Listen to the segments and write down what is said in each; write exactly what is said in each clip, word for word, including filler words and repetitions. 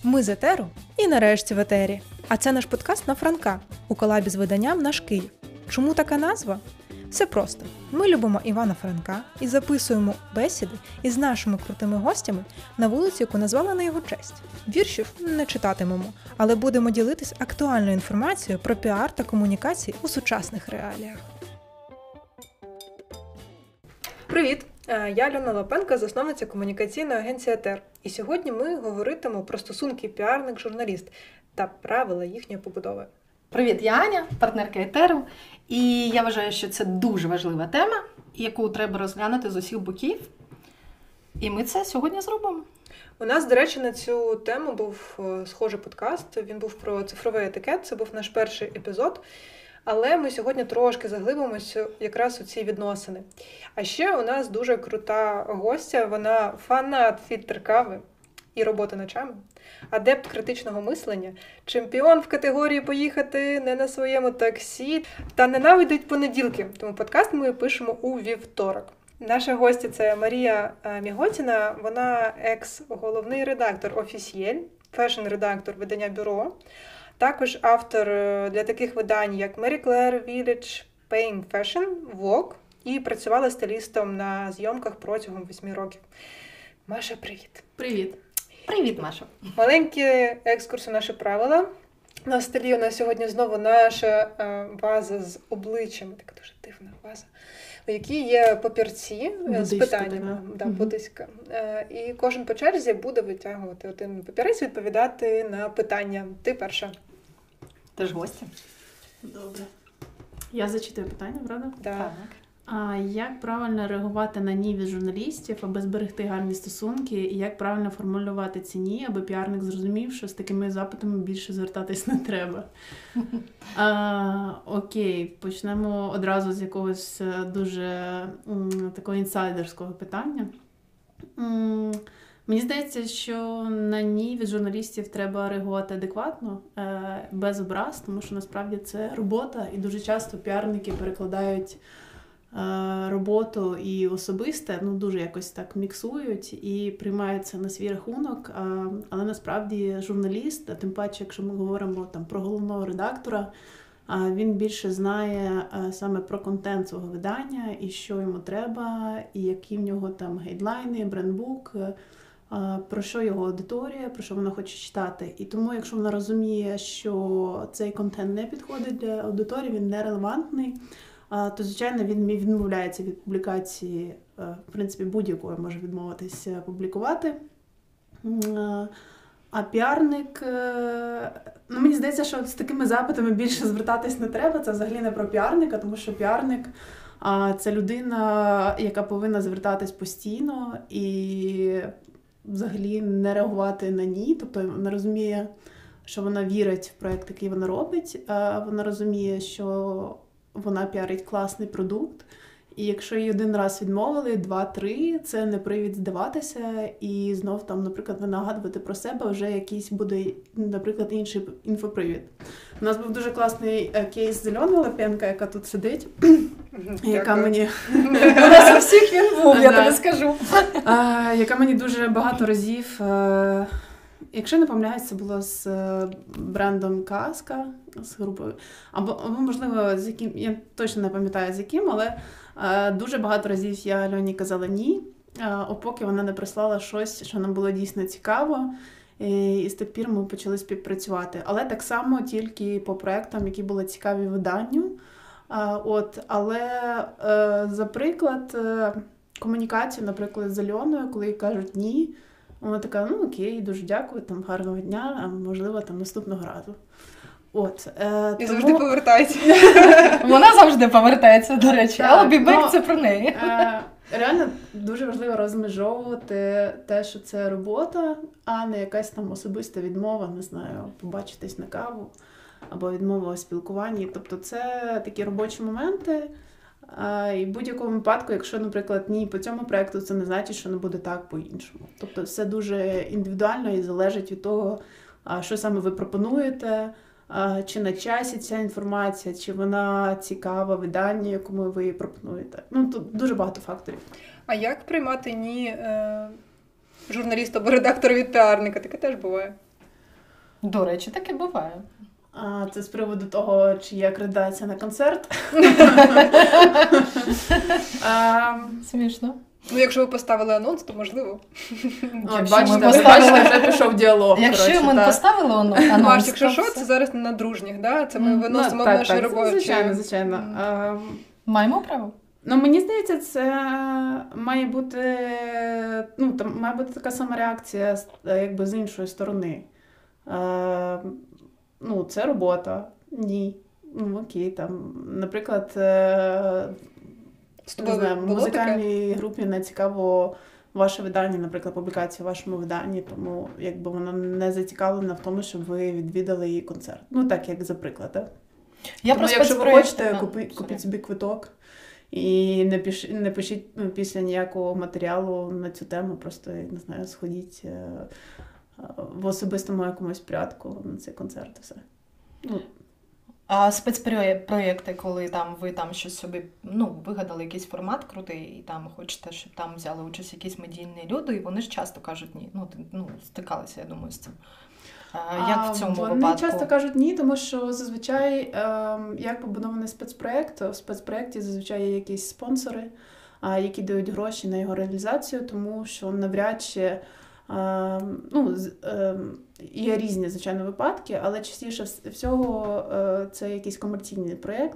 Ми з етеру і нарешті в етері. А це наш подкаст на Франка у колабі з виданням «Наш Київ». Чому така назва? Все просто. Ми любимо Івана Франка і записуємо бесіди із нашими крутими гостями на вулицю, яку назвали на його честь. Віршів не читатимемо, але будемо ділитись актуальною інформацією про піар та комунікації у сучасних реаліях. Привіт! Я Альона Лапенко, засновниця комунікаційної агенції «Етер». І сьогодні ми говоритимемо про стосунки піарник-журналіст та правила їхньої побудови. Привіт, я Аня, партнерка етеру. І я вважаю, що це дуже важлива тема, яку треба розглянути з усіх боків. І ми це сьогодні зробимо. У нас, до речі, на цю тему був схожий подкаст. Він був про цифровий етикет, це був наш перший епізод. Але ми сьогодні трошки заглибимося якраз у ці відносини. А ще у нас дуже крута гостя, вона фанат фільтр-кави і роботи ночами, адепт критичного мислення, чемпіон в категорії «Поїхати не на своєму таксі» та ненавидить понеділки. Тому подкаст ми пишемо у вівторок. Наша гостя – це Марія Міготіна, вона екс-головний редактор «Офісієль», фешн-редактор видання «Бюро», також автор для таких видань, як Marie Claire, Village, Paying Fashion, Vogue, і працювала стилістом на зйомках протягом восьми років. Маша, привіт! Привіт! Привіт, Маша! Маленький екскурс у наші правила. На столі у нас сьогодні знову наша ваза з обличчями, така дуже дивна ваза, у якій є папірці Будиська, з питаннями. Да, угу. Будиська. І кожен по черзі буде витягувати один папірець, відповідати на питання. Ти перша. Ти ж гостя. Добре. Я зачитую питання, правда? Да. Так. А як правильно реагувати на ні від журналістів, аби зберегти гарні стосунки, і як правильно формулювати ці ні, аби піарник зрозумів, що з такими запитами більше звертатись не треба? А, окей, почнемо одразу з якогось дуже м, такого інсайдерського питання. М, Мені здається, що на ні від журналістів треба реагувати адекватно, без образ, тому що насправді це робота, і дуже часто піарники перекладають роботу і особисте, ну, дуже якось так міксують і приймають це на свій рахунок, але насправді журналіст, а тим паче, якщо ми говоримо там про головного редактора, він більше знає саме про контент свого видання і що йому треба, і які в нього там гайдлайни, брендбук, про що його аудиторія, про що вона хоче читати. І тому, якщо вона розуміє, що цей контент не підходить для аудиторії, він нерелевантний, то, звичайно, він відмовляється від публікації, в принципі, будь-якої може відмовитися публікувати. А піарник, ну, мені здається, що з такими запитами більше звертатись не треба, це взагалі не про піарника, тому що піарник – це людина, яка повинна звертатись постійно і взагалі не реагувати на ні, тобто вона розуміє, що вона вірить в проєкт, який вона робить, вона розуміє, що вона піарить класний продукт, і якщо їй один раз відмовили, два-три, це не привід здаватися і знов там, наприклад, нагадувати про себе вже якийсь буде, наприклад, інший інфопривід. У нас був дуже класний кейс з Альоною Лапенко, яка тут сидить, яка мені... У нас у всіх він був, я тобі скажу. Яка мені дуже багато разів... Якщо не помиляюсь, це було з брендом Казка, з групою, або, або, можливо, з яким, я точно не пам'ятаю з яким, але е, дуже багато разів я Альоні казала ні, е, поки вона не прислала щось, що нам було дійсно цікаво, і, і з тих пір ми почали співпрацювати. Але так само тільки по проєктам, які були цікаві виданню. Е, от, але, е, за приклад, е, комунікацію, наприклад, з Альоною, коли їй кажуть ні, вона така, ну окей, дуже дякую, там, гарного дня, а можливо, там, наступного разу. От, е, І тому... завжди повертається. Вона завжди повертається, до речі, так, але бібек ну, це про неї. Е, реально дуже важливо розмежовувати те, що це робота, а не якась там особиста відмова, не знаю, побачитись на каву або відмова у спілкуванні. Тобто це такі робочі моменти. І в будь-якому випадку, якщо, наприклад, ні по цьому проєкту, це не значить, що не буде так по-іншому. Тобто все дуже індивідуально і залежить від того, що саме ви пропонуєте, чи на часі ця інформація, чи вона цікава виданню, якому ви її пропонуєте. Ну, тут дуже багато факторів. А як приймати ні е, журналіста або редактора від піарника? Таке теж буває. До речі, таке буває. А це з приводу того, чи є акредитація на концерт. Смішно. Ну, якщо ви поставили анонс, то можливо. Бачите, бачите, вже пішов діалог. Якщо ми поставили анонс, Маш, якщо що, це зараз не на дружніх, да? Це ми виносимо в наші робочі. Звичайно, звичайно. Маємо право? Ну, мені здається, це має бути, ну, там має бути така сама реакція, якби з іншої сторони. Е, ну, це робота. Ні. Ну, окей, там, наприклад, е, не знаю, в музикальній групі не цікаво ваше видання, наприклад, публікація в вашому виданні, тому якби вона не зацікавлена в тому, щоб ви відвідали її концерт. Ну, так, як за приклад, так? Я тому, якщо ви хочете, купіть, купіть собі квиток. І не, піш... не пишіть ну, після ніякого матеріалу на цю тему, просто, не знаю, сходіть в особистому якомусь порядку на цей концерт і все. Ну. А спецпроєкти, коли там ви там щось собі, ну, вигадали якийсь формат крутий, і там хочете, щоб там взяли участь якісь медійні люди, і вони ж часто кажуть ні. Ну, ну стикалися, я думаю, з цим. Як в цьому Вони випадку? часто кажуть ні, тому що зазвичай, як побудований спецпроєкт, в спецпроєкті зазвичай є якісь спонсори, які дають гроші на його реалізацію, тому що навряд чи, ну, є різні, звичайно, випадки, але частіше всього це якийсь комерційний проєкт.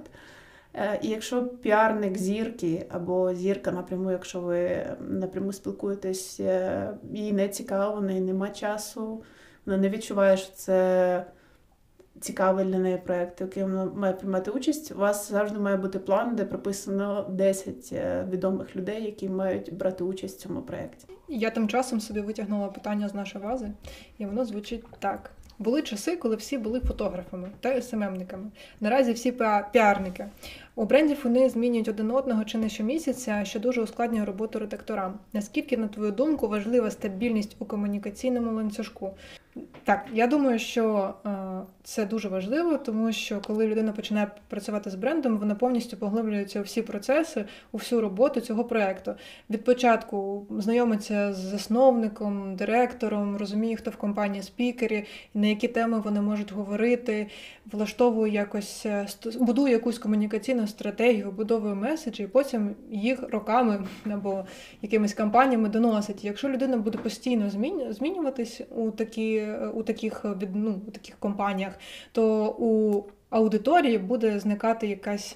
І якщо піарник зірки або зірка напряму, якщо ви напряму спілкуєтесь, їй не цікаво, в неї нема часу, вона не відчуває, що це цікавий для неї проєкт, який вона має приймати участь. У вас завжди має бути план, де прописано десять відомих людей, які мають брати участь в цьому проєкті. Я тим часом собі витягнула питання з нашої вази, і воно звучить так. Були часи, коли всі були фотографами та ес ем ем-никами. Наразі всі піарники. У брендів вони змінюють один одного чи не щомісяця, що дуже ускладнює роботу редакторам. Наскільки, на твою думку, важлива стабільність у комунікаційному ланцюжку? Так, я думаю, що е, це дуже важливо, тому що коли людина починає працювати з брендом, вона повністю поглиблюється у всі процеси, у всю роботу цього проєкту. Від початку знайомиться з засновником, директором, розуміє, хто в компанії спікери, на які теми вони можуть говорити, влаштовує якось, будує якусь комунікаційну стратегію, вибудовує меседжі, і потім їх роками або якимись кампаніями доносить. Якщо людина буде постійно змінюватись у такі у таких, ну, у таких компаніях, то у аудиторії буде зникати якась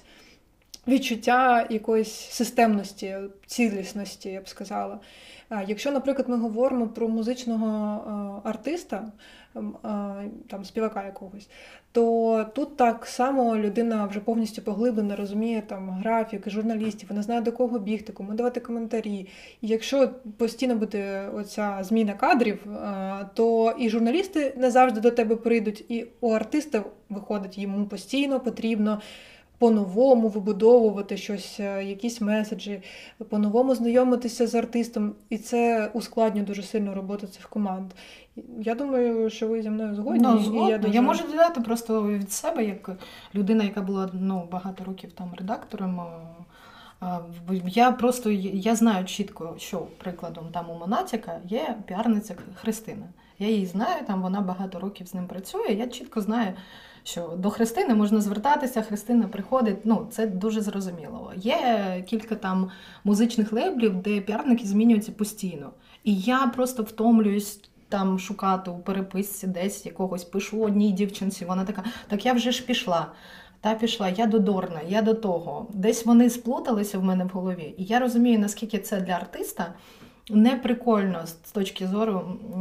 відчуття якоїсь системності, цілісності, я б сказала. Якщо, наприклад, ми говоримо про музичного артиста, там, співака якогось, то тут так само людина вже повністю поглиблена, розуміє там графік, журналістів, вона знає, до кого бігти, кому давати коментарі. І якщо постійно буде оця зміна кадрів, то і журналісти не завжди до тебе прийдуть, і у артиста виходить, йому постійно потрібно по-новому вибудовувати щось, якісь меседжі, по-новому знайомитися з артистом, і це ускладнює дуже сильно роботу цих команд. Я думаю, що ви зі мною згодні. Ну, згодна. І я, дуже... я можу додати просто від себе, як людина, яка була, ну, багато років там редактором. Я просто, я знаю чітко, що прикладом там у Монатіка є піарниця Христина. Я її знаю, там вона багато років з ним працює, я чітко знаю, що до Христини можна звертатися, Христина приходить, ну, це дуже зрозуміло. Є кілька там музичних лейблів, де піарники змінюються постійно. І я просто втомлююсь там шукати у переписці десь якогось, пишу одній дівчинці, вона така, так я вже ж пішла. Та пішла, я до Дорна, я до того. Десь вони сплуталися в мене в голові. І я розумію, наскільки це для артиста неприкольно з точки зору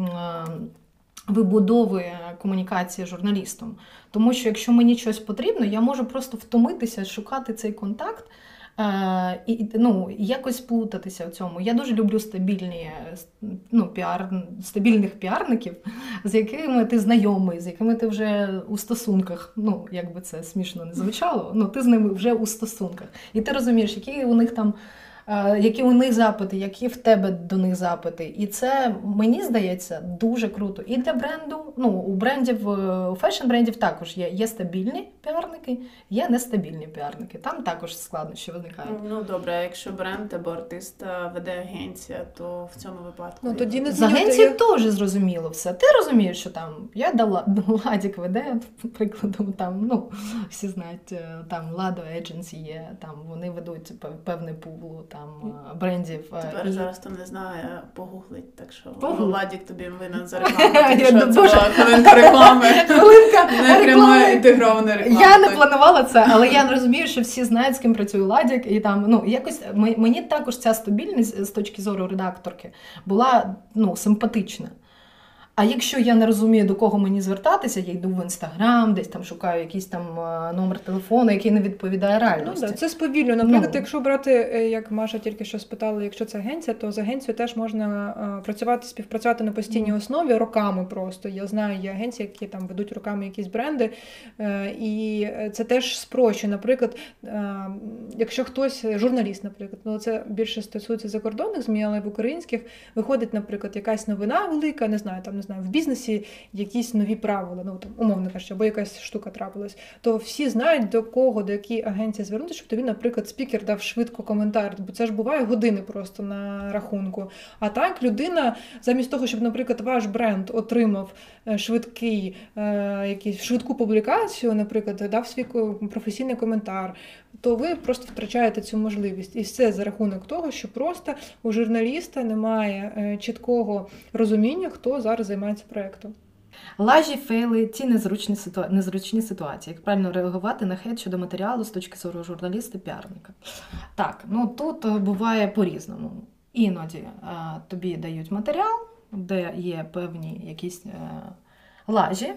вибудови комунікації з журналістом. Тому що якщо мені щось потрібно, я можу просто втомитися, шукати цей контакт е- і, ну, якось плутатися в цьому. Я дуже люблю стабільні, ну, піар, стабільних піарників, з якими ти знайомий, з якими ти вже у стосунках, ну, як би це смішно не звучало, ну, ти з ними вже у стосунках. І ти розумієш, які у них там які у них запити, які в тебе до них запити. І це, мені здається, дуже круто. І для бренду, ну, у брендів, у фешн-брендів також є, є стабільні піарники, є нестабільні піарники. Там також складнощі виникають. Ну, добре, а якщо бренд або артиста веде агенція, то в цьому випадку... Ну, тоді не з агенції теж зрозуміло все. Ти розумієш, що там, я дала, Ладік веде, прикладом, там, ну, всі знають, там, Lado Agency є, там, вони ведуть певний пул, там, брендів. Тепер і... зараз там не знаю, погуглить, так що Погугл. Ладік тобі винен за рекламу, Я що це дуже- була хвилинка реклами. Хвилинка Не прямої реклами. інтегрована реклама. Я не планувала це, але я розумію, що всі знають, з ким працює Ладік, і там, ну, якось, м- мені також ця стабільність з точки зору редакторки була, ну, симпатична. А якщо я не розумію, до кого мені звертатися, я йду в Інстаграм, десь там шукаю якийсь там е, номер телефону, який не відповідає Ну, реальності. да, це сповільно. Наприклад, Ну. якщо брати, е, як Маша тільки що спитала, якщо це агенція, то з агенцією теж можна е, працювати, співпрацювати на постійній Мгм. основі роками просто. Я знаю, є агенції, які там ведуть роками якісь бренди, е, і це теж спрощує. Наприклад, е, якщо хтось, журналіст, наприклад, ну це більше стосується закордонних ЗМІ, але в українських виходить, наприклад, якась новина велика, не знаю, там, не знаю, в бізнесі якісь нові правила, ну там, умовно кажучи, або якась штука трапилась, то всі знають, до кого, до якої агенції звернутися, щоб тобі, наприклад, спікер дав швидко коментар, бо це ж буває години просто на рахунку. А так людина, замість того, щоб, наприклад, ваш бренд отримав е, швидкий, е, якийсь, швидку публікацію, наприклад, дав свій ко- професійний коментар, то ви просто втрачаєте цю можливість. І все за рахунок того, що просто у журналіста немає е, чіткого розуміння, хто зараз займається проєктом. Лажі, фейли, ті незручні, ситуа... незручні ситуації. Як правильно реагувати на хейт щодо матеріалу з точки зору журналіста-піарника. Так, ну тут е, буває по-різному. Іноді е, тобі дають матеріал, де є певні якісь е, лажі.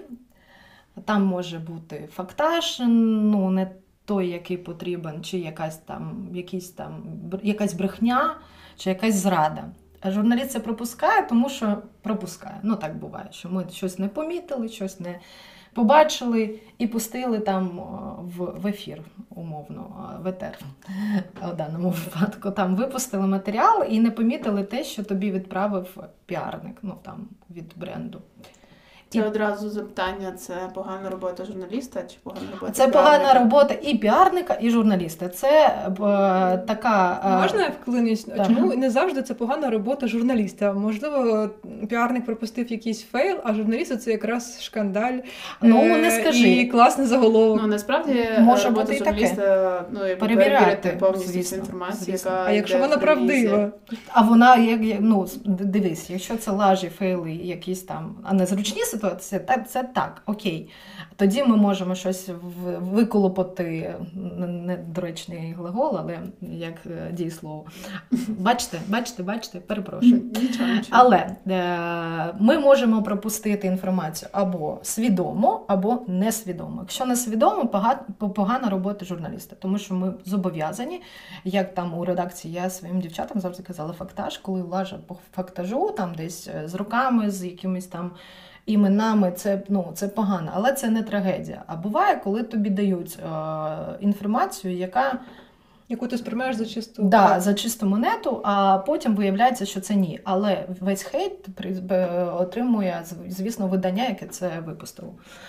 Там може бути фактаж, ну не той, який потрібен, чи якась там, якісь там, бр- якась брехня, чи якась зрада. А журналіст це пропускає, тому що пропускає. Ну так буває, що ми щось не помітили, щось не побачили і пустили там о, в, в ефір, умовно, о, в етер. У даному випадку там випустили матеріал і не помітили те, що тобі відправив піарник, ну там від бренду. Це одразу запитання, це погана робота журналіста чи погана робота Це піарника? погана робота і піарника, і журналіста. Це е, така... е, Можна я вклинюсь? Так. Чому не завжди це погана робота журналіста? Можливо, піарник пропустив якийсь фейл, а журналіст це якраз шкандаль. Ну, е, не скажи. І класний заголовок. Ну, насправді, Може робота бути і журналіста, ну, якби Перевіряти, перевірити повністю всю звісно, інформацію, звісно. яка А якщо йде вона в релізі. правдива? А вона, як, як- ну, дивись, якщо це лажі, фейли, якісь там, а незручні ситуації, це, це так, окей. Тоді ми можемо щось в- виколопати, недоречний глагол, але як е, дієслово. Бачите, бачите, бачите, перепрошую. Нічого, нічого. Але е, ми можемо пропустити інформацію або свідомо, або несвідомо. Якщо несвідомо, пога- погана робота журналіста, тому що ми зобов'язані, як там у редакції я своїм дівчатам завжди казала фактаж, коли лажа по фактажу, там десь е, з руками, з якимись там іменами, це, ну, це погано, але це не трагедія. А буває, коли тобі дають е, інформацію, яка Яку ти сприймаєш за чисту. Да, за чисту монету, а потім виявляється, що це ні. Але весь хейт при- б- отримує, звісно, видання, яке це випустило.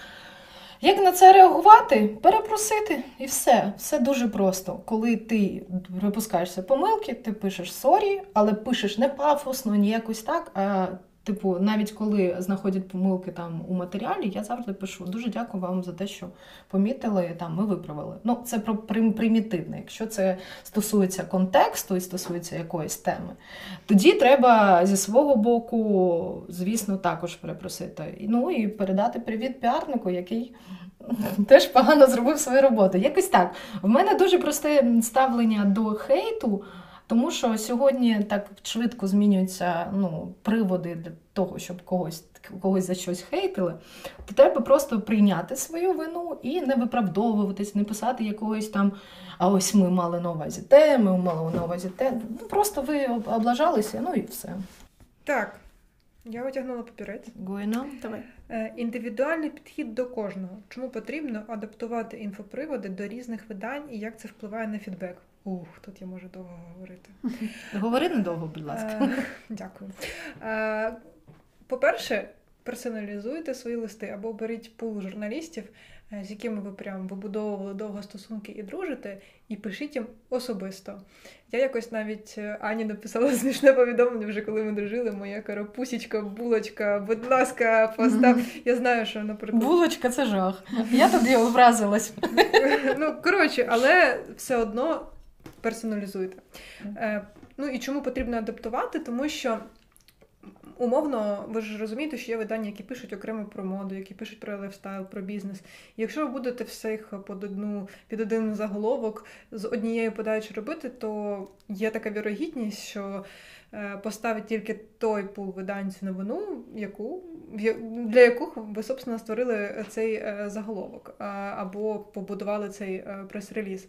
Як на це реагувати? Перепросити і все. Все дуже просто. Коли ти випускаєшся помилки, ти пишеш сорі, але пишеш не пафосно, ні якось так, а типу, навіть коли знаходять помилки там у матеріалі, я завжди пишу: дуже дякую вам за те, що помітили, там ми виправили. Ну, це про прим- примітивне. Якщо це стосується контексту і стосується якоїсь теми, тоді треба зі свого боку, звісно, також перепросити. Ну і передати привіт піарнику, який теж погано зробив свою роботу. Якось так. В мене дуже просте ставлення до хейту. Тому що сьогодні так швидко змінюються, ну, приводи для того, щоб когось, когось за щось хейтили, то треба просто прийняти свою вину і не виправдовуватись, не писати якогось там, а ось ми мали на увазі те, ми мали на увазі те. Ну, просто ви облажалися, ну і все. Так, я витягнула папірець. Гуйна. Давай. Е, Індивідуальний підхід до кожного. Чому потрібно адаптувати інфоприводи до різних видань і як це впливає на фідбек? Ух, тут я можу довго говорити. Говори недовго, будь ласка. Дякую. По-перше, персоналізуйте свої листи або беріть пул журналістів, з якими ви прям вибудовували довго стосунки і дружите, і пишіть їм особисто. Я якось навіть Ані написала смішне повідомлення, вже коли ми дружили, моя карапусічка, булочка, будь ласка, постав. Mm-hmm. Я знаю, що, наприклад... Булочка – це жах. Я тоді образилась. Ну, коротше, але все одно персоналізуйте. Mm-hmm. Ну, і чому потрібно адаптувати? Тому що умовно, ви ж розумієте, що є видання, які пишуть окремо про моду, які пишуть про лайфстайл, про бізнес. І якщо ви будете всіх під, одну, під один заголовок з однією подачі робити, то є така вірогідність, що поставить тільки той пул видань цю новину, яку, для яких ви, собственно, створили цей заголовок або побудували цей прес-реліз.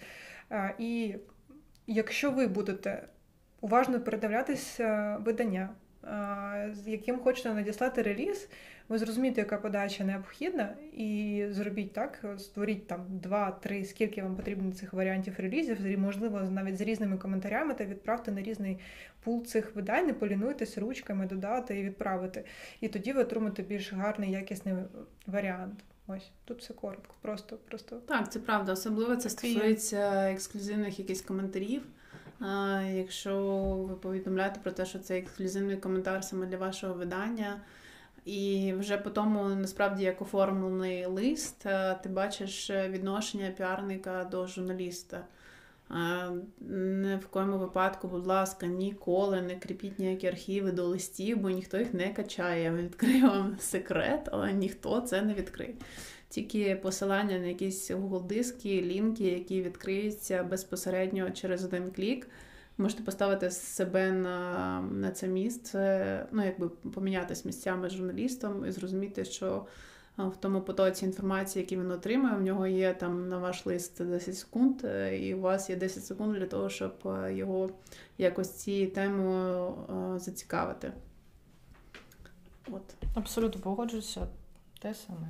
І якщо ви будете уважно передивлятися видання, з яким хочете надіслати реліз, ви зрозумієте, яка подача необхідна, і зробіть так, створіть там два-три, скільки вам потрібно цих варіантів релізів, можливо, навіть з різними коментарями, та відправте на різний пул цих видань, не полінуйтесь ручками додати і відправити. І тоді ви отримаєте більш гарний, якісний варіант. Ось, тут все коротко, просто, просто. Так, це правда, особливо це стосується ексклюзивних якихось коментарів. А, якщо ви повідомляєте про те, що це ексклюзивний коментар саме для вашого видання, і вже по тому, насправді, як оформлений лист, ти бачиш відношення піарника до журналіста. А, не в коєму випадку, будь ласка, ніколи не кріпіть ніякі архіви до листів, бо ніхто їх не качає. Я відкрию вам секрет, але ніхто це не відкриє. Тільки посилання на якісь Google-диски, лінки, які відкриються безпосередньо через один клік. Можете поставити себе на, на це місце, ну, якби помінятися місцями з журналістом і зрозуміти, що в тому потоці інформації, який він отримує, в нього є там на ваш лист десять секунд, і у вас є десять секунд для того, щоб його якось цією темою зацікавити. От. Абсолютно погоджуюся. Те саме.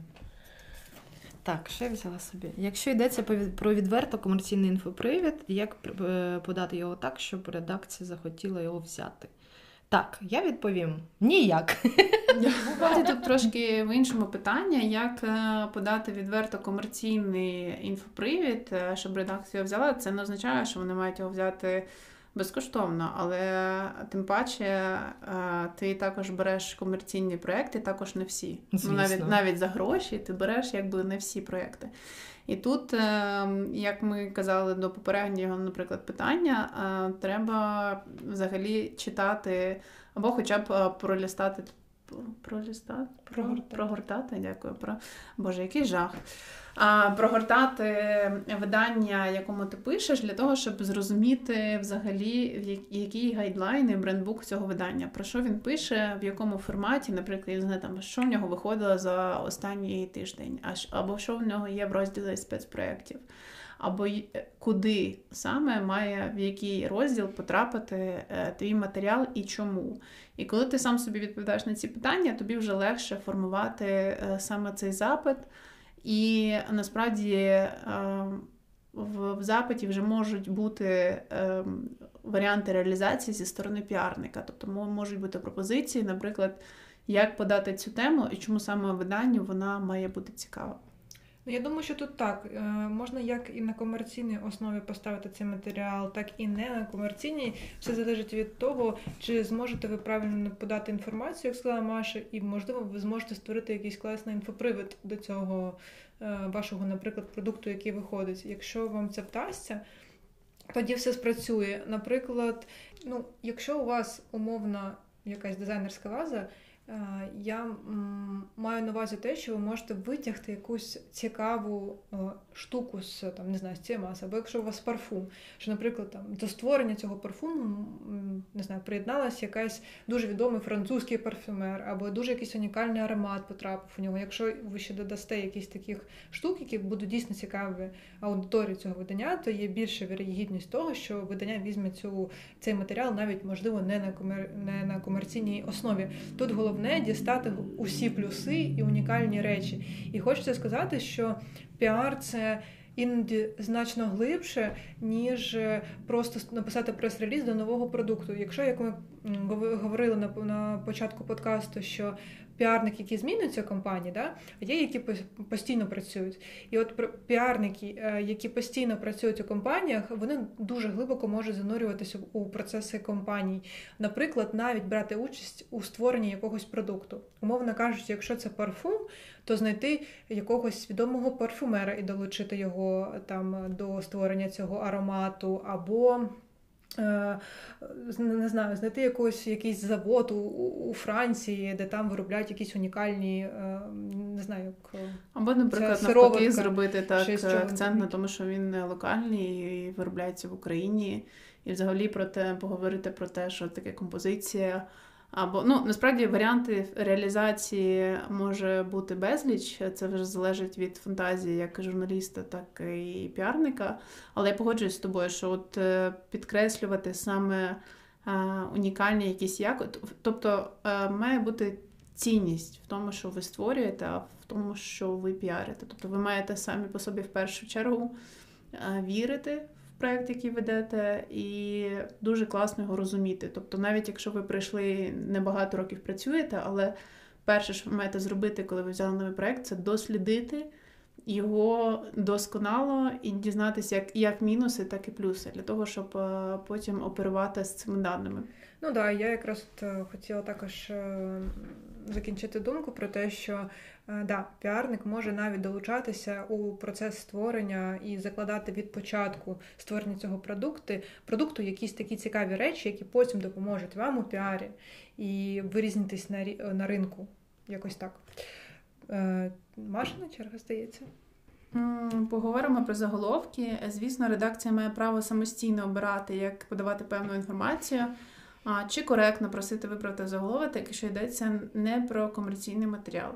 Так, ще взяла собі. Якщо йдеться про відверто комерційний інфопривід, як подати його так, щоб редакція захотіла його взяти? Так, я відповім. Ніяк. Тут трошки в іншому питання, як подати відверто комерційний інфопривід, щоб редакція взяла. Це не означає, що вони мають його взяти безкоштовно, але тим паче ти також береш комерційні проєкти, також не всі. Ну, навіть, навіть за гроші ти береш якби не всі проєкти. І тут, як ми казали до попереднього, наприклад, питання, треба взагалі читати або хоча б пролістати, пролістати, прогортати, прогортати, дякую, про, Боже, який жах. А, прогортати видання, якому ти пишеш, для того, щоб зрозуміти взагалі, які гайдлайни, брендбук цього видання, про що він пише, в якому форматі, наприклад, я знаю, там, що в нього виходило за останній тиждень, або що в нього є в розділі спецпроєктів, або куди саме має, в який розділ потрапити твій матеріал і чому. І коли ти сам собі відповідаєш на ці питання, тобі вже легше формувати саме цей запит. І насправді в запиті вже можуть бути варіанти реалізації зі сторони піарника. Тобто можуть бути пропозиції, наприклад, як подати цю тему і чому саме виданню вона має бути цікава. Я думаю, що тут так. Можна як і на комерційній основі поставити цей матеріал, так і не на комерційній. Все залежить від того, чи зможете ви правильно подати інформацію, як сказала Маша, і, можливо, ви зможете створити якийсь класний інфопривід до цього вашого, наприклад, продукту, який виходить. Якщо вам це вдасться, тоді все спрацює. Наприклад, ну, якщо у вас умовна якась дизайнерська ваза, я м, маю на увазі те, що ви можете витягти якусь цікаву е, штуку з, там, не знаю, з цієї маси, або якщо у вас парфум, що, наприклад, там, до створення цього парфуму, м, не знаю, приєдналась якась дуже відомий французький парфюмер, або дуже якийсь унікальний аромат потрапив у нього. Якщо ви ще додасте якісь таких штук, які будуть дійсно цікаві аудиторії цього видання, то є більша вірогідність того, що видання візьме цю, цей матеріал навіть, можливо, не на, комер, не на комерційній основі. Тут головне Головне дістати усі плюси і унікальні речі. І хочеться сказати, що піар – це іноді значно глибше, ніж просто написати прес-реліз до нового продукту. Якщо, як ми говорили на, на початку подкасту, що піарники, які змінюються компанії, да, є, які постійно працюють. І от піарники, які постійно працюють у компаніях, вони дуже глибоко можуть занурюватися у процеси компаній. Наприклад, навіть брати участь у створенні якогось продукту. Умовно кажучи, якщо це парфум, то знайти якогось відомого парфумера і долучити його там до створення цього аромату, або не знаю, знайти якийсь, якийсь завод у, у Франції, де там виробляють якісь унікальні, не знаю, як... Або, наприклад, навпаки, зробити так акцент на тому, що він не локальний і виробляється в Україні. І взагалі про те, поговорити про те, що таке композиція. Або, ну, насправді, варіанти реалізації може бути безліч, це вже залежить від фантазії як журналіста, так і піарника. Але я погоджуюсь з тобою, що от підкреслювати саме унікальні якісь якості, тобто має бути цінність в тому, що ви створюєте, а в тому, що ви піарите. Тобто ви маєте самі по собі в першу чергу вірити проєкт, який ведете, і дуже класно його розуміти. Тобто навіть якщо ви прийшли, небагато років працюєте, але перше, що ви маєте зробити, коли ви взяли новий проєкт, це дослідити його досконало і дізнатися як, як мінуси, так і плюси, для того, щоб потім оперувати з цими даними. Ну так, я якраз от хотіла також закінчити думку про те, що да, піарник може навіть долучатися у процес створення і закладати від початку створення цього продукту, продукту якісь такі цікаві речі, які потім допоможуть вам у піарі і вирізнитись на, на ринку. Якось так. Машина черга, здається. Поговоримо про заголовки. Звісно, редакція має право самостійно обирати, як подавати певну інформацію. Чи коректно просити виправити заголовок, якщо йдеться не про комерційний матеріал.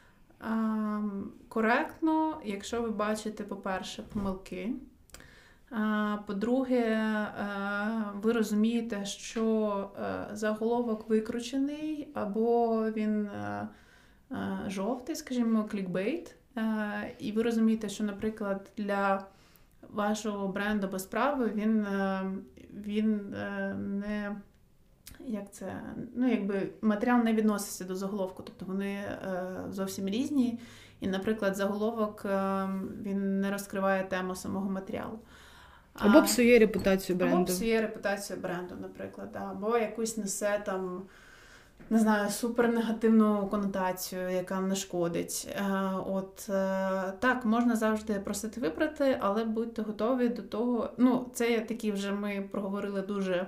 Коректно, якщо ви бачите, по-перше, помилки. По-друге, ви розумієте, що заголовок викручений, або він жовтий, скажімо, клікбейт. І ви розумієте, що, наприклад, для вашого бренду або справи він, він не... Як це? Ну, якби матеріал не відноситься до заголовку, тобто вони е, зовсім різні. І, наприклад, заголовок е, він не розкриває тему самого матеріалу. Або псує репутацію бренду. Або псує репутацію бренду, наприклад. Або якусь несе там, не знаю, супернегативну конотацію, яка не шкодить. Е, от, е, так, можна завжди просити вибрати, але будьте готові до того. Ну, це такі вже ми проговорили дуже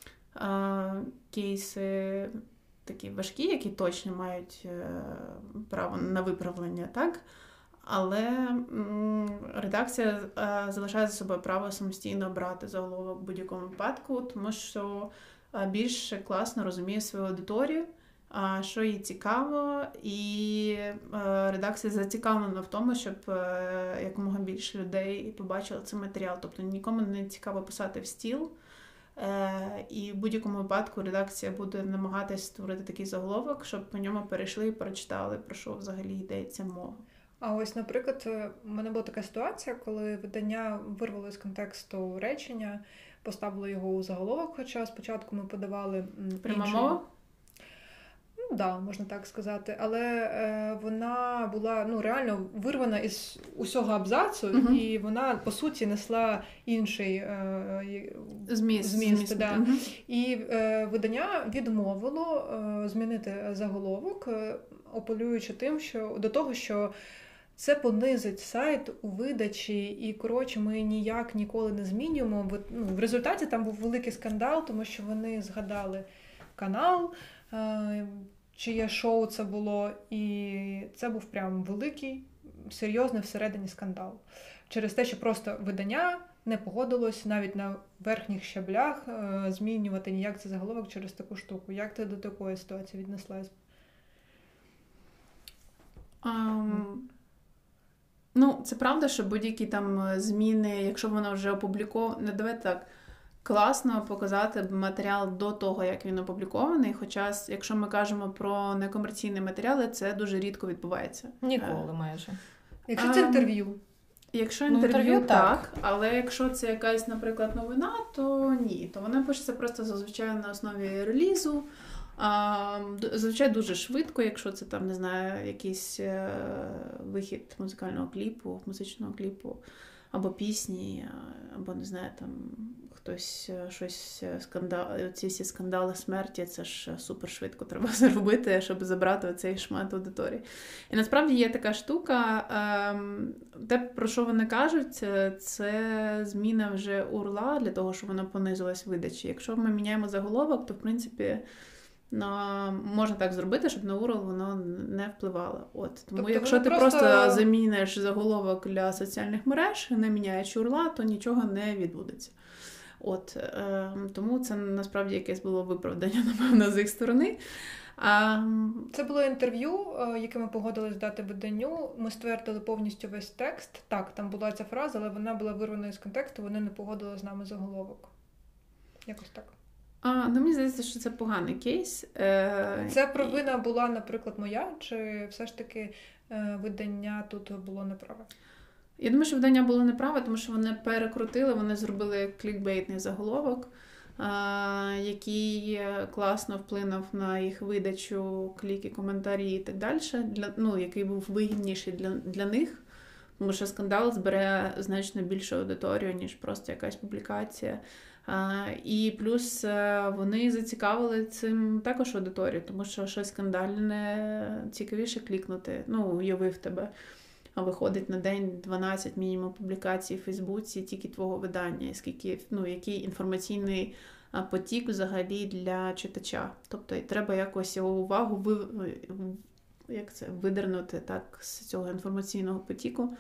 кейси такі важкі, які точно мають право на виправлення, так? Але м, редакція а, залишає за собою право самостійно обрати заголовок в будь-якому випадку, тому що а, більш класно розуміє свою аудиторію, а, що їй цікаво, і а, редакція зацікавлена в тому, щоб а, якомога більше людей побачили цей матеріал. Тобто нікому не цікаво писати в стіл, і в будь-якому випадку редакція буде намагатись створити такий заголовок, щоб по ньому перейшли і прочитали, про що взагалі йдеться мова. А ось, наприклад, у мене була така ситуація, коли видання вирвало з контексту речення, поставило його у заголовок, хоча спочатку ми подавали пряма мова? Ну, да, можна так сказати. Але е, вона була ну, реально вирвана із усього абзацу, uh-huh. і вона, по суті, несла інший е, зміст. зміст, зміст. да. Uh-huh. І е, видання відмовило е, змінити заголовок, е, апелюючи тим, що до того, що це понизить сайт у видачі, і, коротше, ми ніяк ніколи не змінюємо. Ну, в результаті там був великий скандал, тому що вони згадали канал, е, чиє шоу це було, і це був прям великий, серйозний всередині скандал. Через те, що просто видання не погодилось навіть на верхніх щаблях е, змінювати ніяк цей заголовок через таку штуку. Як ти до такої ситуації віднеслась? Um... Ну, це правда, що будь-які там зміни, якщо воно вже опубліковано, не давайте так, класно показати матеріал до того, як він опублікований, хоча, якщо ми кажемо про некомерційні матеріали, це дуже рідко відбувається. Ніколи майже. Якщо це інтерв'ю? Якщо Ну, інтерв'ю, інтерв'ю так. так. Але якщо це якась, наприклад, новина, то ні. То вона пишеться просто зазвичай на основі релізу. А, зазвичай дуже швидко, якщо це там, не знаю, якийсь е, вихід музикального кліпу, музичного кліпу, або пісні, або, не знаю, там хтось щось скандал, ці всі скандали смерті, це ж супер швидко треба зробити, щоб забрати оцей шмат аудиторії. І насправді є така штука, те, про що вони кажуть, це зміна вже урла для того, щоб воно понизилось в видачі. Якщо ми міняємо заголовок, то, в принципі, No, можна так зробити, щоб на урл воно не впливало. От. Тому тобто якщо ти просто... просто заміниш заголовок для соціальних мереж, не міняючи урла, то нічого не відбудеться. От. Е, тому це насправді якесь було виправдання, напевно, з їх сторони. А... Це було інтерв'ю, яке ми погодились дати виданню. Ми ствердили повністю весь текст. Так, там була ця фраза, але вона була вирвана із контексту, вони не погодили з нами заголовок. Якось так. А, ну, мені здається, що це поганий кейс. Е, це провина і... була, наприклад, моя, чи все ж таки е, видання тут було неправе? Я думаю, що видання було неправе, тому що вони перекрутили, вони зробили клікбейтний заголовок, е, який класно вплинув на їх видачу, кліки, коментарі і так далі, для, ну, який був вигідніший для, для них, тому що скандал збере значно більшу аудиторію, ніж просто якась публікація. Uh, і плюс uh, вони зацікавили цим також аудиторію, тому що щось скандальне цікавіше клікнути. Ну, уявив тебе, а виходить на день дванадцять мінімум публікацій в Фейсбуці тільки твого видання, скільки, ну, який інформаційний потік взагалі для читача. Тобто треба якось його увагу ви, як це, видернути так, з цього інформаційного потіку.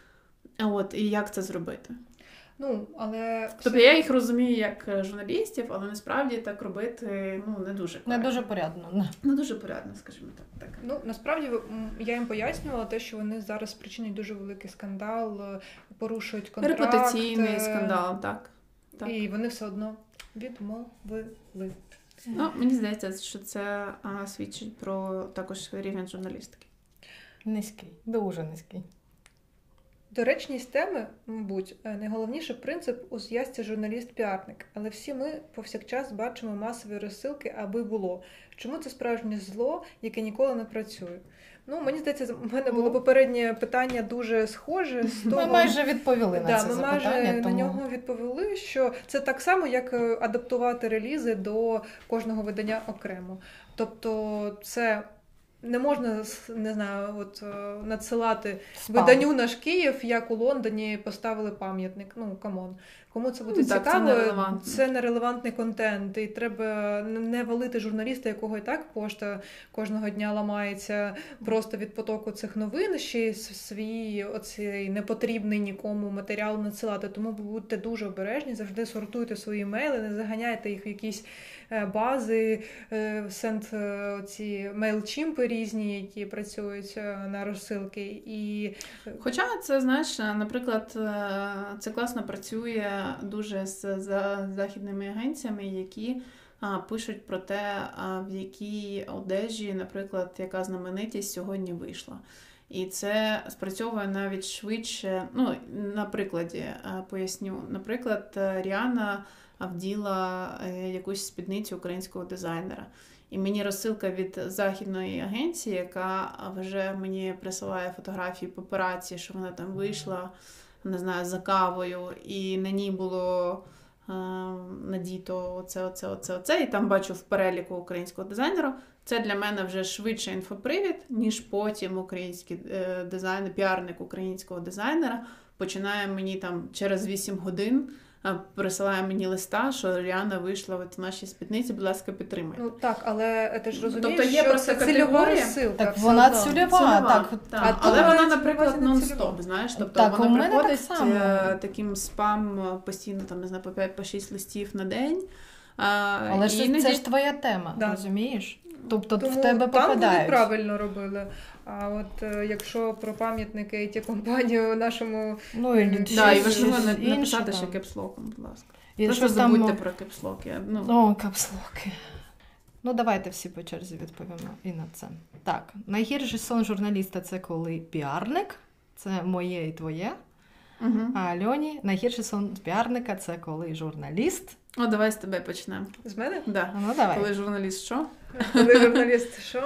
От, і як це зробити? Ну, але... Тобто я їх розумію як журналістів, але насправді так робити, ну, не дуже порядно. Не дуже порядно. Не, не дуже порядно, скажімо так. так. Ну, насправді, я їм пояснювала те, що вони зараз спричинять дуже великий скандал, порушують контракт. Репутаційний скандал, так. так. І вони все одно відмовили. Ну, мені здається, що це а, свідчить про також рівень журналістики. Низький, дуже низький. Доречність теми, мабуть, найголовніший принцип у зв'язці журналіст-піарник. Але всі ми повсякчас бачимо масові розсилки, аби було. Чому це справжнє зло, яке ніколи не працює? Ну, мені здається, в мене було попереднє питання дуже схоже з того... Ми майже відповіли на да, це ми запитання. Ми майже тому... на нього відповіли, що це так само, як адаптувати релізи до кожного видання окремо. Тобто це... Не можна, не знаю, от надсилати Спам. виданню «Наш Київ», як у Лондоні поставили пам'ятник. Ну, камон. Кому це буде ну, цікаво, так, це нерелевантний. це нерелевантний контент. І треба не валити журналіста, якого і так пошта кожного дня ламається просто від потоку цих новин, ще й свій оцей непотрібний нікому матеріал надсилати. Тому будьте дуже обережні, завжди сортуйте свої мейли, не заганяйте їх в якісь бази, сенд ці мейлчімпи різні, які працюють на розсилки. І... Хоча це, знаєш, наприклад, це класно працює дуже з західними агенціями, які а, пишуть про те, а, в якій одежі, наприклад, яка знаменитість сьогодні вийшла. І це спрацьовує навіть швидше. Ну, на прикладі а, поясню. Наприклад, Ріанна вділа якусь спідницю українського дизайнера. І мені розсилка від західної агенції, яка вже мені присилає фотографії папараці, що вона там вийшла, не знаю, за кавою, і на ній було е, надіто оце, оце, оце, оце, і там бачу в переліку українського дизайнера. Це для мене вже швидше інфопривід, ніж потім український е, дизайнер, піарник українського дизайнера починає мені там через вісім годин присилає мені листа, що Ріанна вийшла от в нашій спідниці, будь ласка, підтримай. Ну так, але ти ж розумієш, тобто є що це цільова розсилка. Так вона цільова, так. так. А але вона, вона, наприклад, нон-стоп, знаєш, тобто так, вона приходить так таким спам постійно, там, не знаю, по п'ять-шість листів на день. Але ж іноді... це ж твоя тема, да. розумієш? Тобто тому в тебе попадають. Там вони правильно робили. А от е, якщо про пам'ятники і ті компанію нашому... Ну, і, е, да, і важливо написати ще кепслоком, будь ласка. І просто забудьте там... про кепслоки. Ну. О, кепслоки. Ну, давайте всі по черзі відповімо і на це. Так, найгірший сон журналіста – це коли піарник, це моє і твоє. Угу. А Альоні найгірший сон піарника – це коли журналіст... О, давай з тебе почнемо. З мене? Да. Ну, давай. Коли журналіст що? Коли журналіст що?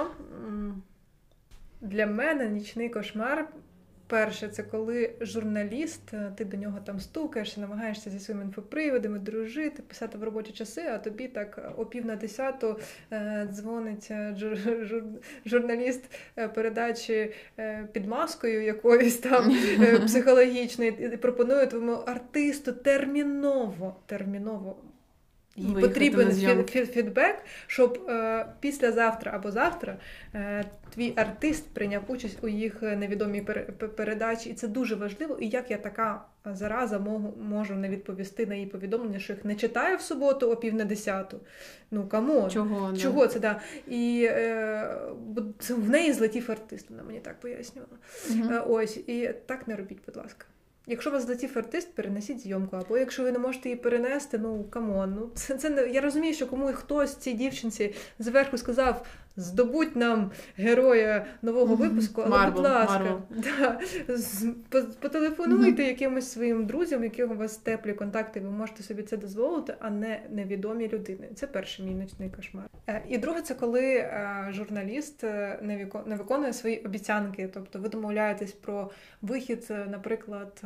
Для мене нічний кошмар. Перше, це коли журналіст, ти до нього там стукаєшся, намагаєшся зі своїми інфоприводами дружити, писати в робочі часи, а тобі так о пів на десяту е, дзвонить жур, жур, журналіст передачі е, під маскою якоюсь там е, психологічної і пропонує твоєму артисту терміново, терміново їй потрібен фід, фід, фідбек, щоб е, післязавтра або завтра е, твій артист прийняв участь у їх невідомій пер, передачі. І це дуже важливо. І як я така зараза можу, можу не відповісти на її повідомлення, що їх не читаю в суботу о пів на десяту. Ну, камон. Чого? Чого це, да. І е, в неї злетів артист, вона мені так пояснювала. Угу. Е, ось, і так не робіть, будь ласка. Якщо у вас злетів артист, перенесіть зйомку. Або якщо ви не можете її перенести, ну, камон. Ну, це, це не... Я розумію, що комусь хтось цій дівчинці зверху сказав, здобудь нам героя нового випуску, але, Marvel, будь ласка, Marvel. Да, потелефонуйте якимось своїм друзям, які у вас теплі контакти, ви можете собі це дозволити, а не невідомі людини. Це перший мій нічний кошмар. І друге, це коли журналіст не виконує свої обіцянки. Тобто ви домовляєтесь про вихід, наприклад,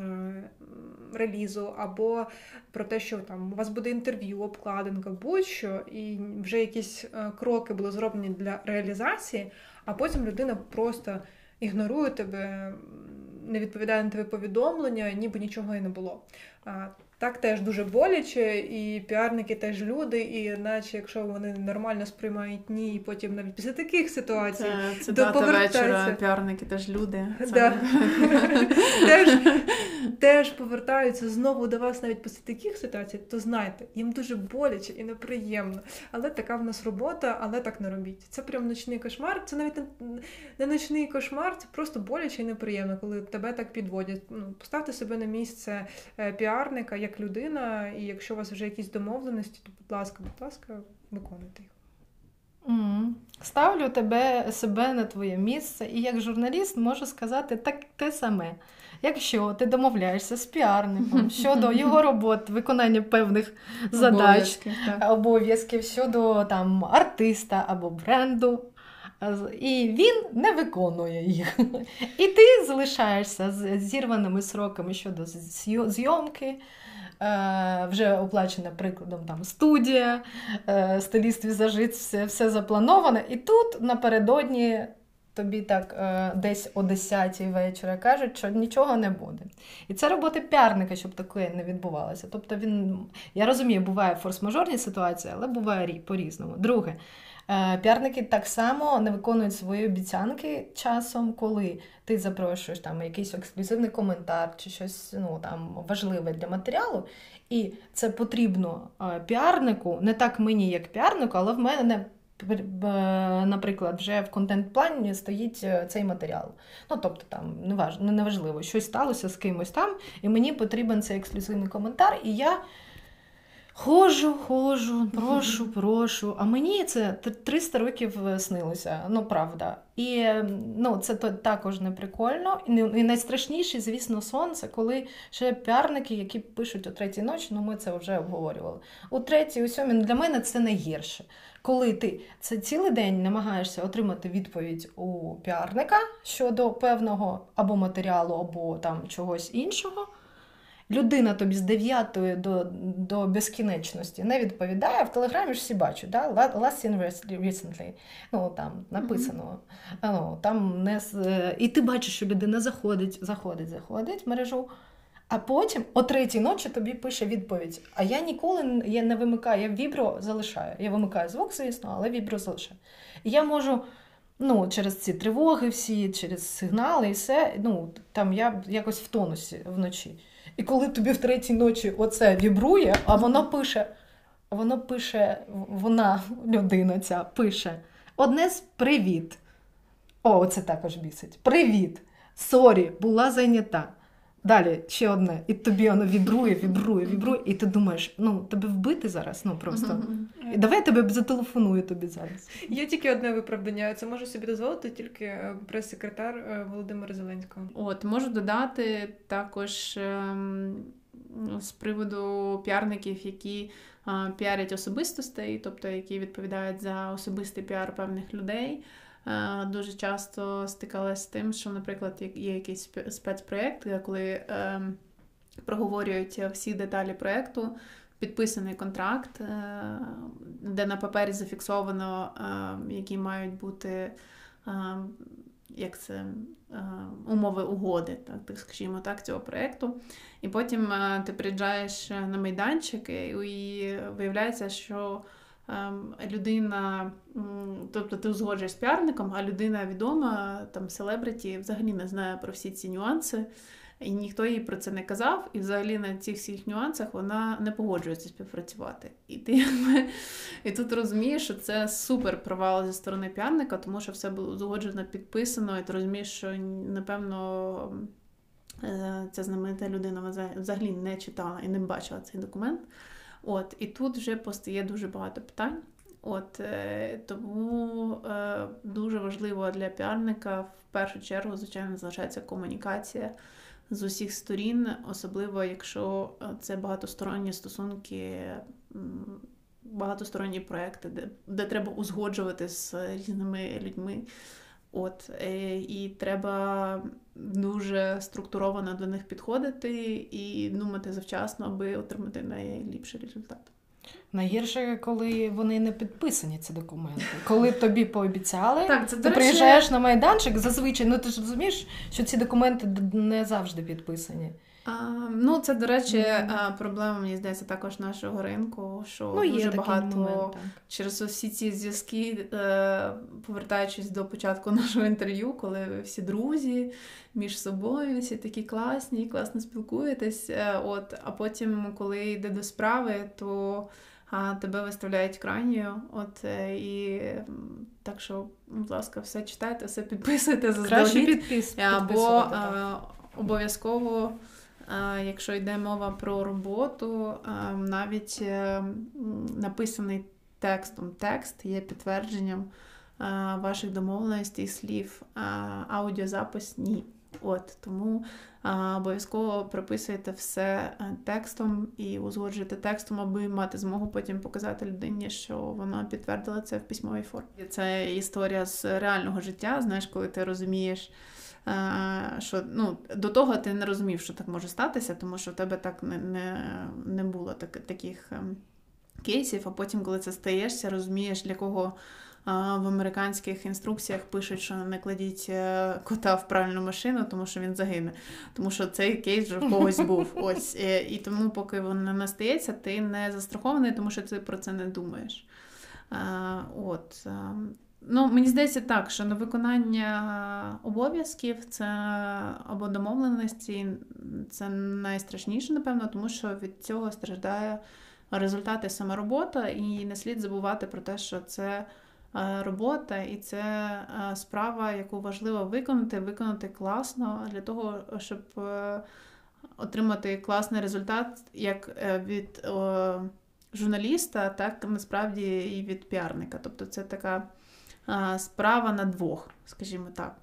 релізу, або про те, що там у вас буде інтерв'ю, обкладинка, будь-що, і вже якісь кроки були зроблені для реалізації, а потім людина просто ігнорує тебе, не відповідає на твої повідомлення, ніби нічого і не було. Так теж дуже боляче, і піарники теж люди, і наче якщо вони нормально сприймають ні, і потім навіть після таких ситуацій це цитата вечора, піарники теж люди. Це... Да. теж, теж повертаються знову до вас навіть після таких ситуацій, то знайте, їм дуже боляче і неприємно. Але така в нас робота, але так не робіть. Це прям ночний кошмар, це навіть не ночний кошмар, це просто боляче і неприємно, коли тебе так підводять. Ну, поставте себе на місце піарника, як людина, і якщо у вас вже якісь домовленості, то, будь ласка, будь ласка, виконуйте їх. Mm. Ставлю тебе, себе на твоє місце, і як журналіст можу сказати так те саме. Якщо ти домовляєшся з піарником щодо його роботи, виконання певних задач, обов'язків, обов'язків щодо там, артиста або бренду, і він не виконує їх. І ти залишаєшся з зірваними сроками щодо зйомки, вже оплачена, прикладом, там, студія, стиліст, візажист, все, все заплановане. І тут напередодні тобі так десь о десятій вечора кажуть, що нічого не буде. І це робота піарника, щоб таке не відбувалося. Тобто він, я розумію, буває форс-мажорні ситуації, але буває по-різному. Друге, піарники так само не виконують свої обіцянки часом, коли ти запрошуєш там якийсь ексклюзивний коментар чи щось, ну, там, важливе для матеріалу, і це потрібно піарнику, не так мені, як піарнику, але в мене, наприклад, вже в контент-плані стоїть цей матеріал. Ну, тобто, там, неважливо, неважливо, щось сталося з кимось там, і мені потрібен цей ексклюзивний коментар, і я Ходжу, ходжу, прошу, прошу. А мені це триста років снилося, ну правда. І ну, це також не прикольно. І найстрашніший, звісно, сон – це коли ще піарники, які пишуть о третій ночі, ну ми це вже обговорювали. У третій, у сьомій, для мене це найгірше. Коли ти це цілий день намагаєшся отримати відповідь у піарника щодо певного або матеріалу, або там чогось іншого, людина тобі з дев'ятої до, до безкінечності не відповідає, в Телеграмі ж всі бачать, да? Last seen recently, ну там написано, mm-hmm. ну, там не... і ти бачиш, що людина заходить, заходить, заходить в мережу, а потім о третій ночі тобі пише відповідь. А я ніколи я не вимикаю, я вібро залишаю, я вимикаю звук, звісно, але вібро залишаю. І я можу, ну, через ці тривоги всі, через сигнали і все, ну, там я якось в тонусі вночі. І коли тобі в третій ночі оце вібрує, а воно пише, воно пише, вона, людина ця, пише, одне з привіт. О, це також бісить. Привіт. Сорі, була зайнята. Далі ще одне, і тобі воно вібрує, вібрує, вібрує, і ти думаєш, ну, тебе вбити зараз, ну, просто. Mm-hmm. І давай я тебе зателефоную тобі зараз. Є тільки одне виправдання, це може собі дозволити тільки прес-секретар Володимира Зеленського. От, можу додати також ем, з приводу піарників, які е, піарять особистостей, тобто які відповідають за особистий піар певних людей. Дуже часто стикалася з тим, що, наприклад, є якийсь спецпроєкт, коли е, проговорюють всі деталі проєкту, підписаний контракт, е, де на папері зафіксовано, е, які мають бути е, як це, е, умови угоди, так, так скажімо так, цього проєкту. І потім е, ти приїжджаєш на майданчик і, і виявляється, що людина, тобто ти узгоджуєш з піарником, а людина відома, там, селебриті, взагалі не знає про всі ці нюанси, і ніхто їй про це не казав, і взагалі на цих всіх нюансах вона не погоджується співпрацювати. І ти і тут розумієш, що це супер провал зі сторони піарника, тому що все було узгоджено, підписано, і ти розумієш, що, напевно, ця знаменита людина взагалі не читала і не бачила цей документ. От, і тут вже постає дуже багато питань. От, е, тому е, дуже важливо для піарника в першу чергу, звичайно, залишається комунікація з усіх сторін, особливо якщо це багатосторонні стосунки, багатосторонні проекти, де, де треба узгоджувати з різними людьми. От, е, і треба дуже структуровано до них підходити і думати завчасно, аби отримати найліпший результат. Найгірше, коли вони не підписані, ці документи. Коли тобі пообіцяли, так, це, ти речі... приїжджаєш на майданчик, зазвичай, ну ти ж розумієш, що ці документи не завжди підписані. А, ну, це, до речі, mm-hmm. проблема, мені здається, також нашого ринку, що ну, дуже багато момент, через всі ці зв'язки, е, повертаючись до початку нашого інтерв'ю, коли ви всі друзі між собою, всі такі класні, класно спілкуєтесь, е, от, а потім, коли йде до справи, то а, тебе виставляють крайньою, от, е, і так що, будь ласка, все читайте, все підписуйте заздалегідь. Краще підпис, або е, обов'язково, якщо йде мова про роботу, навіть написаний текстом текст є підтвердженням ваших домовленостей, слів, аудіозапис – ні. От, тому обов'язково прописуйте все текстом і узгоджуйте текстом, аби мати змогу потім показати людині, що вона підтвердила це в письмовій формі. Це історія з реального життя, знаєш, коли ти розумієш, що, ну, до того ти не розумів, що так може статися, тому що в тебе так не, не, не було так, таких кейсів, а потім, коли це стаєшся, розумієш, для кого в американських інструкціях пишуть, що не кладіть кота в правильну машину, тому що він загине. Тому що цей кейс вже в когось був. Ось. І тому, поки воно не стається, ти не застрахований, тому що ти про це не думаєш. От. Ну, мені здається так, що на виконання обов'язків це або домовленості, це найстрашніше, напевно, тому що від цього страждає результати сама робота, і не слід забувати про те, що це робота і це справа, яку важливо виконати, виконати класно для того, щоб отримати класний результат як від журналіста, так насправді і від піарника. Тобто це така справа на двох, скажімо так.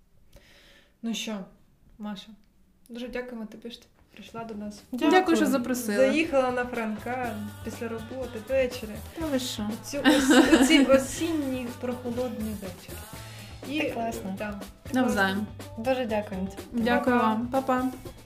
Ну що, Маша, дуже дякуємо тобі, що ти прийшла до нас. Дякую, Дякую що запросила. Заїхала на Франка після роботи, ввечері. Та ви що? У ці осінні прохолодний вечір. І класно. Да, навзаєм. Дуже дякую. Дякую вам. Па-па.